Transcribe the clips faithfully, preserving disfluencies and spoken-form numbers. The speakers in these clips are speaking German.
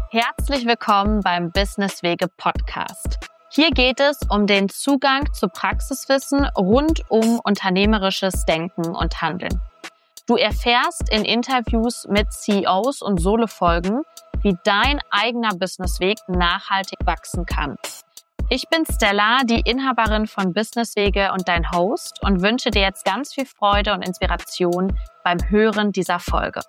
Herzlich willkommen beim Businesswege Podcast. Hier geht es um den Zugang zu Praxiswissen rund um unternehmerisches Denken und Handeln. Du erfährst in Interviews mit C E Os und Solo-Folgen, wie dein eigener Businessweg nachhaltig wachsen kann. Ich bin Stella, die Inhaberin von Businesswege und dein Host und wünsche dir jetzt ganz viel Freude und Inspiration beim Hören dieser Folge.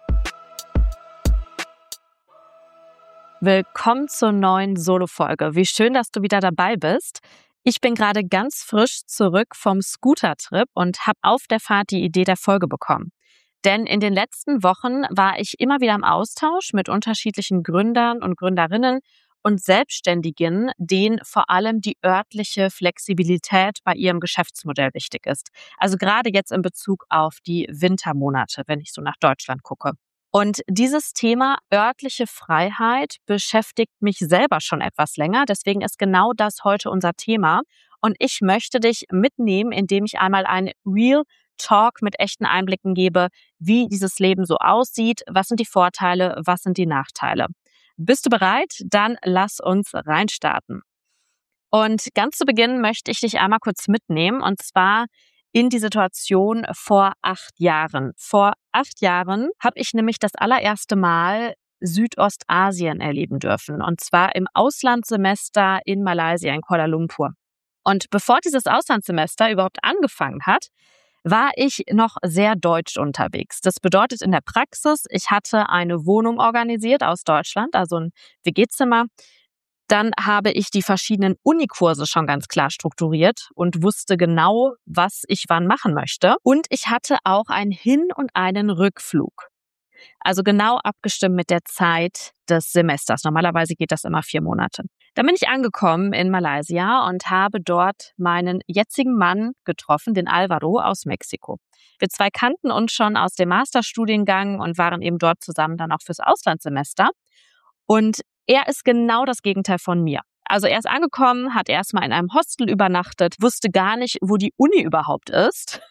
Willkommen zur neuen Solo-Folge. Wie schön, dass du wieder dabei bist. Ich bin gerade ganz frisch zurück vom Scooter-Trip und habe auf der Fahrt die Idee der Folge bekommen. Denn in den letzten Wochen war ich immer wieder im Austausch mit unterschiedlichen Gründern und Gründerinnen und Selbstständigen, denen vor allem die örtliche Flexibilität bei ihrem Geschäftsmodell wichtig ist. Also gerade jetzt in Bezug auf die Wintermonate, wenn ich so nach Deutschland gucke. Und dieses Thema örtliche Freiheit beschäftigt mich selber schon etwas länger. Deswegen ist genau das heute unser Thema. Und ich möchte dich mitnehmen, indem ich einmal einen Real Talk mit echten Einblicken gebe, wie dieses Leben so aussieht, was sind die Vorteile, was sind die Nachteile. Bist du bereit? Dann lass uns reinstarten. Und ganz zu Beginn möchte ich dich einmal kurz mitnehmen, und zwar in die Situation vor acht Jahren. Vor acht Jahren habe ich nämlich das allererste Mal Südostasien erleben dürfen, und zwar im Auslandssemester in Malaysia, in Kuala Lumpur. Und bevor dieses Auslandssemester überhaupt angefangen hat, war ich noch sehr deutsch unterwegs. Das bedeutet in der Praxis, ich hatte eine Wohnung organisiert aus Deutschland, also ein W G-Zimmer. Dann habe ich die verschiedenen Unikurse schon ganz klar strukturiert und wusste genau, was ich wann machen möchte. Und ich hatte auch einen Hin- und einen Rückflug. Also genau abgestimmt mit der Zeit des Semesters. Normalerweise geht das immer vier Monate. Dann bin ich angekommen in Malaysia und habe dort meinen jetzigen Mann getroffen, den Alvaro aus Mexiko. Wir zwei kannten uns schon aus dem Masterstudiengang und waren eben dort zusammen dann auch fürs Auslandssemester. Und er ist genau das Gegenteil von mir. Also er ist angekommen, hat erstmal in einem Hostel übernachtet, wusste gar nicht, wo die Uni überhaupt ist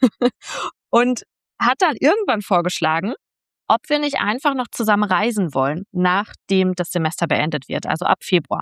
und hat dann irgendwann vorgeschlagen, ob wir nicht einfach noch zusammen reisen wollen, nachdem das Semester beendet wird, also ab Februar.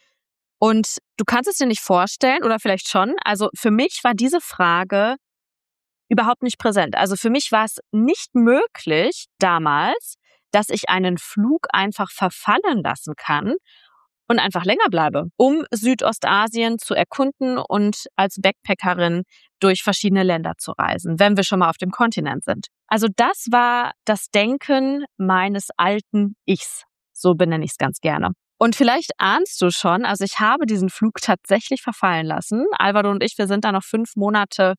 Und du kannst es dir nicht vorstellen, oder vielleicht schon, also für mich war diese Frage überhaupt nicht präsent. Also für mich war es nicht möglich damals, dass ich einen Flug einfach verfallen lassen kann und einfach länger bleibe, um Südostasien zu erkunden und als Backpackerin durch verschiedene Länder zu reisen, wenn wir schon mal auf dem Kontinent sind. Also das war das Denken meines alten Ichs, so benenne ich es ganz gerne. Und vielleicht ahnst du schon, also ich habe diesen Flug tatsächlich verfallen lassen. Alvaro und ich, wir sind da noch fünf Monate,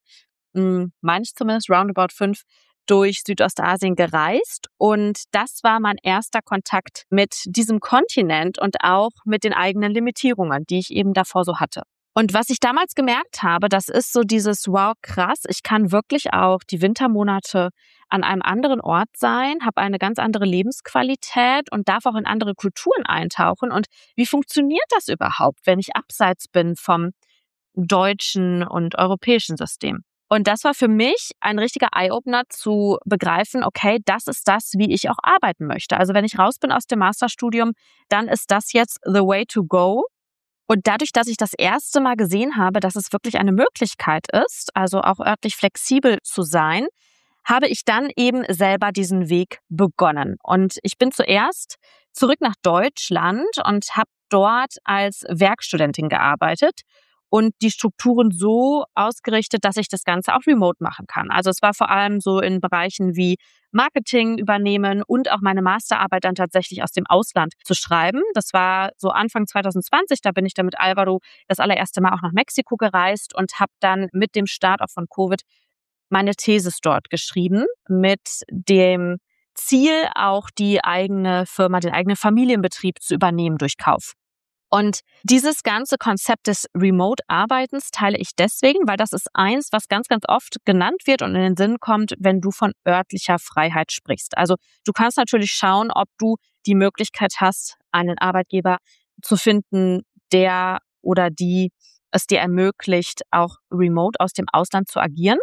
meine ich zumindest, roundabout fünf, durch Südostasien gereist, und das war mein erster Kontakt mit diesem Kontinent und auch mit den eigenen Limitierungen, die ich eben davor so hatte. Und was ich damals gemerkt habe, das ist so dieses wow, krass, ich kann wirklich auch die Wintermonate an einem anderen Ort sein, habe eine ganz andere Lebensqualität und darf auch in andere Kulturen eintauchen. Und wie funktioniert das überhaupt, wenn ich abseits bin vom deutschen und europäischen System? Und das war für mich ein richtiger Eye-Opener zu begreifen, okay, das ist das, wie ich auch arbeiten möchte. Also wenn ich raus bin aus dem Masterstudium, dann ist das jetzt the way to go. Und dadurch, dass ich das erste Mal gesehen habe, dass es wirklich eine Möglichkeit ist, also auch örtlich flexibel zu sein, habe ich dann eben selber diesen Weg begonnen. Und ich bin zuerst zurück nach Deutschland und habe dort als Werkstudentin gearbeitet und die Strukturen so ausgerichtet, dass ich das Ganze auch remote machen kann. Also es war vor allem so in Bereichen wie Marketing übernehmen und auch meine Masterarbeit dann tatsächlich aus dem Ausland zu schreiben. Das war so Anfang zwanzig zwanzig, da bin ich dann mit Alvaro das allererste Mal auch nach Mexiko gereist und habe dann mit dem Start auch von Covid meine Thesis dort geschrieben, mit dem Ziel, auch die eigene Firma, den eigenen Familienbetrieb zu übernehmen durch Kauf. Und dieses ganze Konzept des Remote-Arbeitens teile ich deswegen, weil das ist eins, was ganz, ganz oft genannt wird und in den Sinn kommt, wenn du von örtlicher Freiheit sprichst. Also du kannst natürlich schauen, ob du die Möglichkeit hast, einen Arbeitgeber zu finden, der oder die es dir ermöglicht, auch remote aus dem Ausland zu agieren.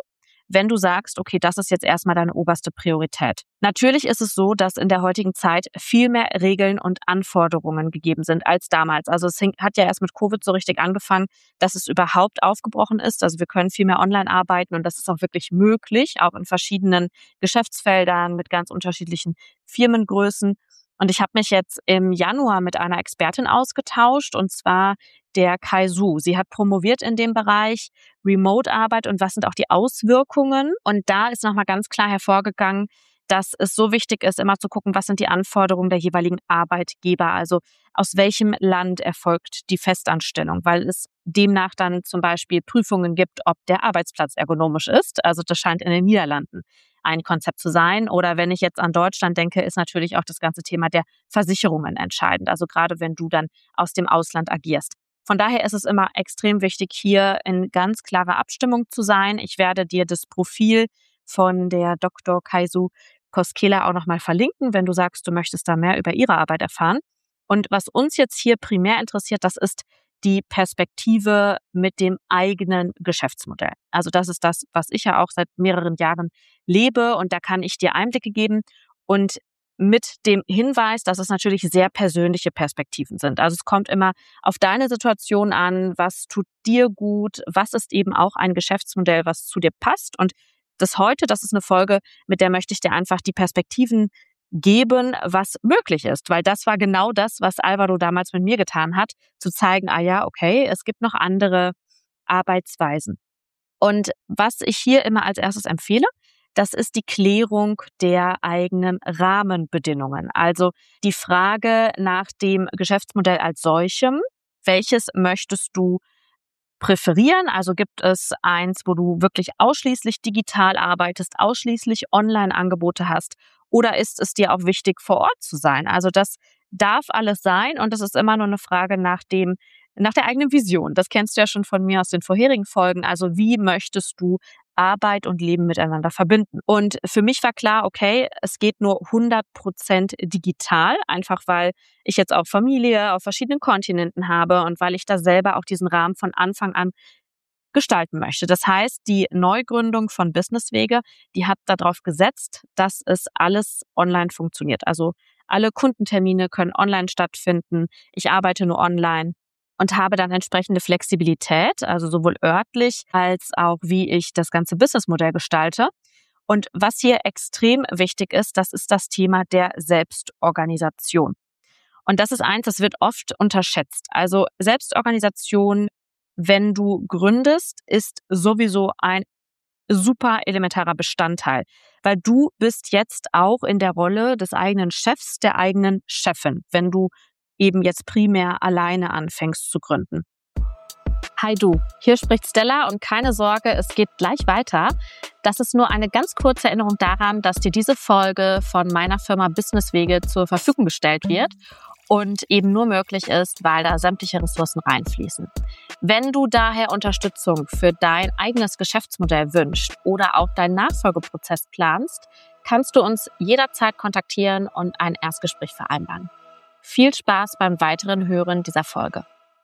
wenn du sagst, okay, das ist jetzt erstmal deine oberste Priorität. Natürlich ist es so, dass in der heutigen Zeit viel mehr Regeln und Anforderungen gegeben sind als damals. Also es hat ja erst mit Covid so richtig angefangen, dass es überhaupt aufgebrochen ist. Also wir können viel mehr online arbeiten und das ist auch wirklich möglich, auch in verschiedenen Geschäftsfeldern mit ganz unterschiedlichen Firmengrößen. Und ich habe mich jetzt im Januar mit einer Expertin ausgetauscht, und zwar der Kai Su. Sie hat promoviert in dem Bereich Remote-Arbeit und was sind auch die Auswirkungen. Und da ist nochmal ganz klar hervorgegangen, dass es so wichtig ist, immer zu gucken, was sind die Anforderungen der jeweiligen Arbeitgeber, also aus welchem Land erfolgt die Festanstellung, weil es demnach dann zum Beispiel Prüfungen gibt, ob der Arbeitsplatz ergonomisch ist. Also das scheint in den Niederlanden ein Konzept zu sein. Oder wenn ich jetzt an Deutschland denke, ist natürlich auch das ganze Thema der Versicherungen entscheidend. Also gerade wenn du dann aus dem Ausland agierst. Von daher ist es immer extrem wichtig, hier in ganz klarer Abstimmung zu sein. Ich werde dir das Profil von der Doktor Kai Su Koskela auch nochmal verlinken, wenn du sagst, du möchtest da mehr über ihre Arbeit erfahren. Und was uns jetzt hier primär interessiert, das ist die Perspektive mit dem eigenen Geschäftsmodell. Also das ist das, was ich ja auch seit mehreren Jahren lebe, und da kann ich dir Einblicke geben und mit dem Hinweis, dass es natürlich sehr persönliche Perspektiven sind. Also es kommt immer auf deine Situation an, was tut dir gut, was ist eben auch ein Geschäftsmodell, was zu dir passt. Und das heute, das ist eine Folge, mit der möchte ich dir einfach die Perspektiven geben, was möglich ist. Weil das war genau das, was Alvaro damals mit mir getan hat, zu zeigen, ah ja, okay, es gibt noch andere Arbeitsweisen. Und was ich hier immer als erstes empfehle, das ist die Klärung der eigenen Rahmenbedingungen. Also die Frage nach dem Geschäftsmodell als solchem. Welches möchtest du präferieren? Also gibt es eins, wo du wirklich ausschließlich digital arbeitest, ausschließlich Online-Angebote hast? Oder ist es dir auch wichtig, vor Ort zu sein? Also das darf alles sein, und das ist immer nur eine Frage nach dem, nach der eigenen Vision. Das kennst du ja schon von mir aus den vorherigen Folgen. Also wie möchtest du Arbeit und Leben miteinander verbinden? Und für mich war klar, okay, es geht nur hundert Prozent digital, einfach weil ich jetzt auch Familie auf verschiedenen Kontinenten habe und weil ich da selber auch diesen Rahmen von Anfang an gestalten möchte. Das heißt, die Neugründung von Businesswege, die hat darauf gesetzt, dass es alles online funktioniert. Also alle Kundentermine können online stattfinden. Ich arbeite nur online und habe dann entsprechende Flexibilität, also sowohl örtlich als auch wie ich das ganze Businessmodell gestalte. Und was hier extrem wichtig ist, das ist das Thema der Selbstorganisation. Und das ist eins, das wird oft unterschätzt. Also Selbstorganisation, wenn du gründest, ist sowieso ein super elementarer Bestandteil, weil du bist jetzt auch in der Rolle des eigenen Chefs, der eigenen Chefin, wenn du eben jetzt primär alleine anfängst zu gründen. Hi du, hier spricht Stella, und keine Sorge, es geht gleich weiter. Das ist nur eine ganz kurze Erinnerung daran, dass dir diese Folge von meiner Firma Businesswege zur Verfügung gestellt wird und eben nur möglich ist, weil da sämtliche Ressourcen reinfließen. Wenn du daher Unterstützung für dein eigenes Geschäftsmodell wünschst oder auch deinen Nachfolgeprozess planst, kannst du uns jederzeit kontaktieren und ein Erstgespräch vereinbaren. Viel Spaß beim weiteren Hören dieser Folge.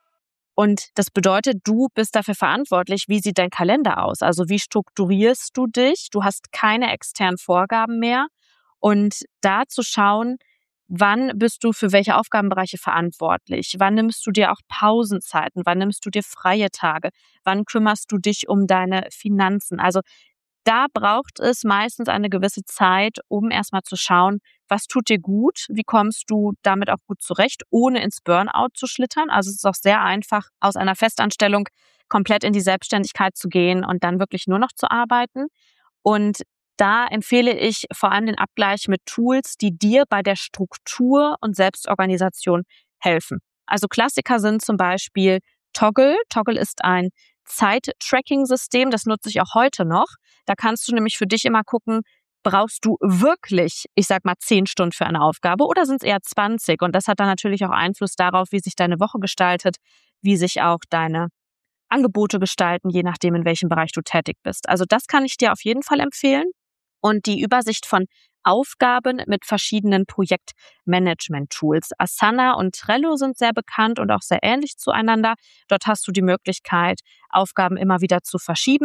Und das bedeutet, du bist dafür verantwortlich, wie sieht dein Kalender aus? Also wie strukturierst du dich? Du hast keine externen Vorgaben mehr. Und da zu schauen, wann bist du für welche Aufgabenbereiche verantwortlich? Wann nimmst du dir auch Pausenzeiten? Wann nimmst du dir freie Tage? Wann kümmerst du dich um deine Finanzen? Also da braucht es meistens eine gewisse Zeit, um erstmal zu schauen, was tut dir gut, wie kommst du damit auch gut zurecht, ohne ins Burnout zu schlittern. Also es ist auch sehr einfach, aus einer Festanstellung komplett in die Selbstständigkeit zu gehen und dann wirklich nur noch zu arbeiten. Und da empfehle ich vor allem den Abgleich mit Tools, die dir bei der Struktur und Selbstorganisation helfen. Also Klassiker sind zum Beispiel Toggl. Toggl ist ein Zeit-Tracking-System, das nutze ich auch heute noch. Da kannst du nämlich für dich immer gucken, brauchst du wirklich, ich sag mal, zehn Stunden für eine Aufgabe oder sind es eher zwanzig? Und das hat dann natürlich auch Einfluss darauf, wie sich deine Woche gestaltet, wie sich auch deine Angebote gestalten, je nachdem, in welchem Bereich du tätig bist. Also das kann ich dir auf jeden Fall empfehlen. Und die Übersicht von Aufgaben mit verschiedenen Projektmanagement-Tools. Asana und Trello sind sehr bekannt und auch sehr ähnlich zueinander. Dort hast du die Möglichkeit, Aufgaben immer wieder zu verschieben.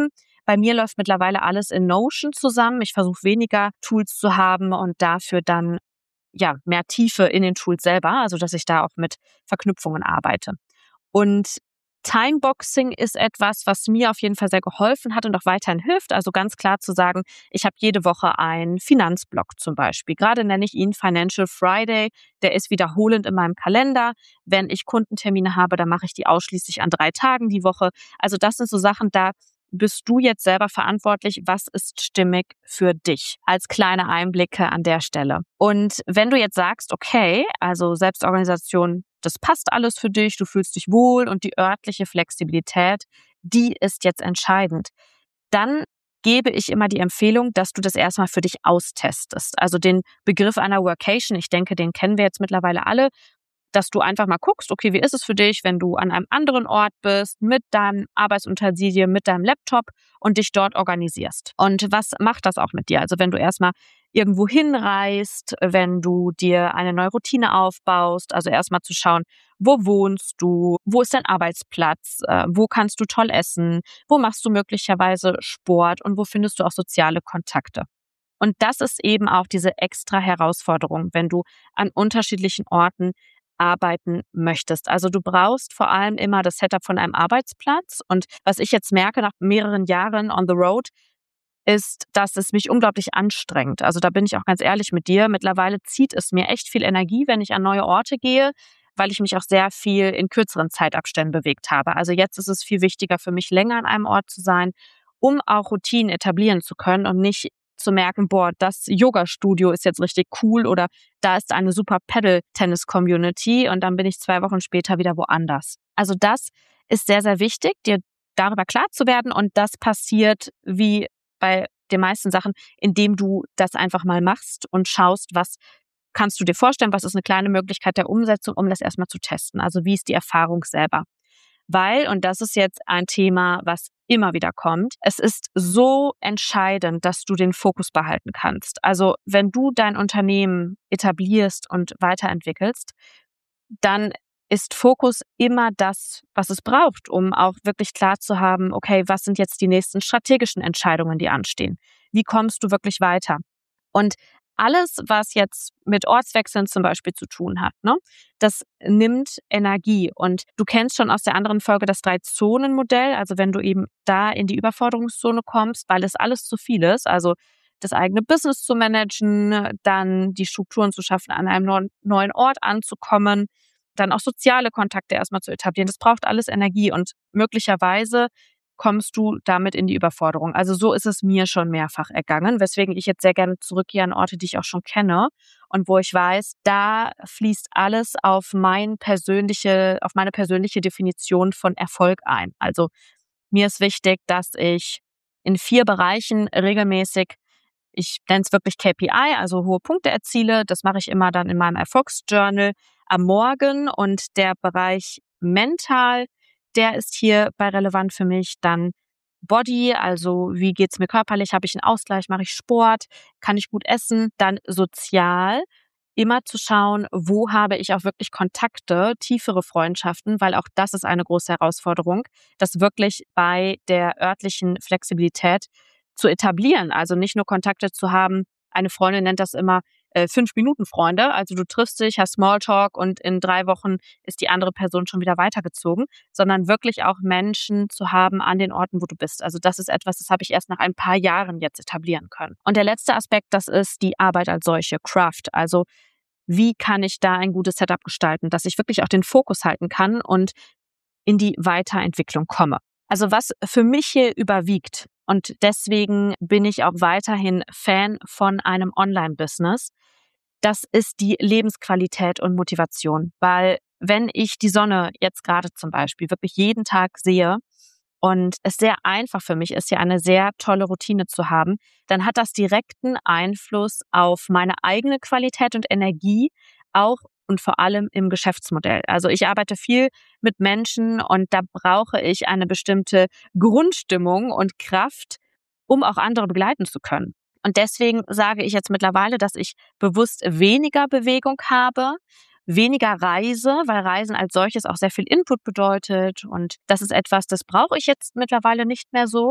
Bei mir läuft mittlerweile alles in Notion zusammen. Ich versuche weniger Tools zu haben und dafür dann ja mehr Tiefe in den Tools selber, also dass ich da auch mit Verknüpfungen arbeite. Und Timeboxing ist etwas, was mir auf jeden Fall sehr geholfen hat und auch weiterhin hilft. Also ganz klar zu sagen, ich habe jede Woche einen Finanzblock zum Beispiel. Gerade nenne ich ihn Financial Friday. Der ist wiederholend in meinem Kalender. Wenn ich Kundentermine habe, dann mache ich die ausschließlich an drei Tagen die Woche. Also das sind so Sachen, da bist du jetzt selber verantwortlich, was ist stimmig für dich, als kleine Einblicke an der Stelle. Und wenn du jetzt sagst, okay, also Selbstorganisation, das passt alles für dich, du fühlst dich wohl und die örtliche Flexibilität, die ist jetzt entscheidend, dann gebe ich immer die Empfehlung, dass du das erstmal für dich austestest. Also den Begriff einer Workation, ich denke, den kennen wir jetzt mittlerweile alle, dass du einfach mal guckst, okay, wie ist es für dich, wenn du an einem anderen Ort bist, mit deinem Arbeitsutensilien, mit deinem Laptop und dich dort organisierst. Und was macht das auch mit dir? Also wenn du erstmal irgendwo hinreist, wenn du dir eine neue Routine aufbaust, also erstmal zu schauen, wo wohnst du, wo ist dein Arbeitsplatz, äh, wo kannst du toll essen, wo machst du möglicherweise Sport und wo findest du auch soziale Kontakte. Und das ist eben auch diese extra Herausforderung, wenn du an unterschiedlichen Orten arbeiten möchtest. Also du brauchst vor allem immer das Setup von einem Arbeitsplatz. Und was ich jetzt merke nach mehreren Jahren on the road, ist, dass es mich unglaublich anstrengt. Also da bin ich auch ganz ehrlich mit dir. Mittlerweile zieht es mir echt viel Energie, wenn ich an neue Orte gehe, weil ich mich auch sehr viel in kürzeren Zeitabständen bewegt habe. Also jetzt ist es viel wichtiger für mich, länger an einem Ort zu sein, um auch Routinen etablieren zu können und nicht zu merken, boah, das Yoga-Studio ist jetzt richtig cool oder da ist eine super Paddle-Tennis-Community und dann bin ich zwei Wochen später wieder woanders. Also das ist sehr, sehr wichtig, dir darüber klar zu werden und das passiert wie bei den meisten Sachen, indem du das einfach mal machst und schaust, was kannst du dir vorstellen, was ist eine kleine Möglichkeit der Umsetzung, um das erstmal zu testen. Also wie ist die Erfahrung selber? Weil, und das ist jetzt ein Thema, was immer wieder kommt, es ist so entscheidend, dass du den Fokus behalten kannst. Also wenn du dein Unternehmen etablierst und weiterentwickelst, dann ist Fokus immer das, was es braucht, um auch wirklich klar zu haben, okay, was sind jetzt die nächsten strategischen Entscheidungen, die anstehen? Wie kommst du wirklich weiter? Und alles, was jetzt mit Ortswechseln zum Beispiel zu tun hat, ne, das nimmt Energie. Und du kennst schon aus der anderen Folge das Drei-Zonen-Modell. Also wenn du eben da in die Überforderungszone kommst, weil es alles zu viel ist, also das eigene Business zu managen, dann die Strukturen zu schaffen, an einem neuen Ort anzukommen, dann auch soziale Kontakte erstmal zu etablieren. Das braucht alles Energie und möglicherweise kommst du damit in die Überforderung. Also so ist es mir schon mehrfach ergangen, weswegen ich jetzt sehr gerne zurückgehe an Orte, die ich auch schon kenne und wo ich weiß, da fließt alles auf mein persönliche, auf meine persönliche Definition von Erfolg ein. Also mir ist wichtig, dass ich in vier Bereichen regelmäßig, ich nenne es wirklich K P I, also hohe Punkte erziele. Das mache ich immer dann in meinem Erfolgsjournal am Morgen und der Bereich mental, der ist hierbei relevant für mich. Dann Body, also wie geht's mir körperlich, habe ich einen Ausgleich, mache ich Sport, kann ich gut essen. Dann sozial, immer zu schauen, wo habe ich auch wirklich Kontakte, tiefere Freundschaften, weil auch das ist eine große Herausforderung, das wirklich bei der örtlichen Flexibilität zu etablieren. Also nicht nur Kontakte zu haben, eine Freundin nennt das immer äh, Fünf-Minuten-Freunde, also du triffst dich, hast Smalltalk und in drei Wochen ist die andere Person schon wieder weitergezogen, sondern wirklich auch Menschen zu haben an den Orten, wo du bist. Also das ist etwas, das habe ich erst nach ein paar Jahren jetzt etablieren können. Und der letzte Aspekt, das ist die Arbeit als solche, Craft. Also wie kann ich da ein gutes Setup gestalten, dass ich wirklich auch den Fokus halten kann und in die Weiterentwicklung komme. Also was für mich hier überwiegt, und deswegen bin ich auch weiterhin Fan von einem Online-Business, das ist die Lebensqualität und Motivation. Weil wenn ich die Sonne jetzt gerade zum Beispiel wirklich jeden Tag sehe und es sehr einfach für mich ist, hier eine sehr tolle Routine zu haben, dann hat das direkten Einfluss auf meine eigene Qualität und Energie, auch und vor allem im Geschäftsmodell. Also ich arbeite viel mit Menschen und da brauche ich eine bestimmte Grundstimmung und Kraft, um auch andere begleiten zu können. Und deswegen sage ich jetzt mittlerweile, dass ich bewusst weniger Bewegung habe, weniger Reise, weil Reisen als solches auch sehr viel Input bedeutet und das ist etwas, das brauche ich jetzt mittlerweile nicht mehr so.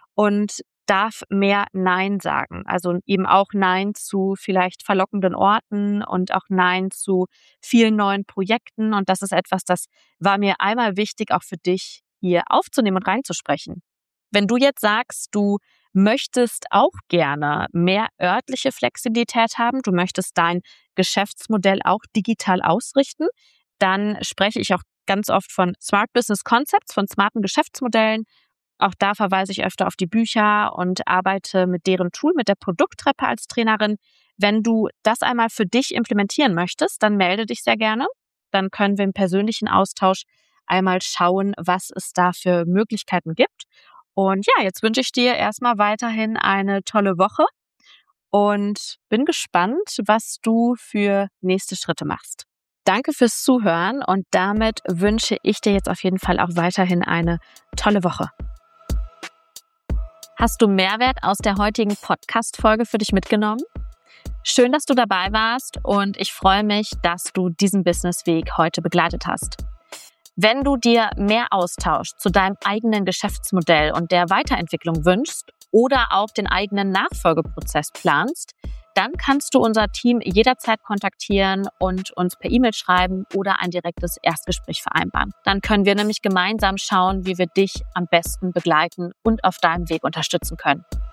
und darf mehr Nein sagen. Also eben auch Nein zu vielleicht verlockenden Orten und auch Nein zu vielen neuen Projekten. Und das ist etwas, das war mir einmal wichtig, auch für dich hier aufzunehmen und reinzusprechen. Wenn du jetzt sagst, du möchtest auch gerne mehr örtliche Flexibilität haben, du möchtest dein Geschäftsmodell auch digital ausrichten, dann spreche ich auch ganz oft von Smart Business Concepts, von smarten Geschäftsmodellen. Auch da verweise ich öfter auf die Bücher und arbeite mit deren Tool, mit der Produkttreppe als Trainerin. Wenn du das einmal für dich implementieren möchtest, dann melde dich sehr gerne. Dann können wir im persönlichen Austausch einmal schauen, was es da für Möglichkeiten gibt. Und ja, jetzt wünsche ich dir erstmal weiterhin eine tolle Woche und bin gespannt, was du für nächste Schritte machst. Danke fürs Zuhören und damit wünsche ich dir jetzt auf jeden Fall auch weiterhin eine tolle Woche. Hast du Mehrwert aus der heutigen Podcast-Folge für dich mitgenommen? Schön, dass du dabei warst und ich freue mich, dass du diesen Businessweg heute begleitet hast. Wenn du dir mehr Austausch zu deinem eigenen Geschäftsmodell und der Weiterentwicklung wünschst oder auch den eigenen Nachfolgeprozess planst, dann kannst du unser Team jederzeit kontaktieren und uns per E-Mail schreiben oder ein direktes Erstgespräch vereinbaren. Dann können wir nämlich gemeinsam schauen, wie wir dich am besten begleiten und auf deinem Weg unterstützen können.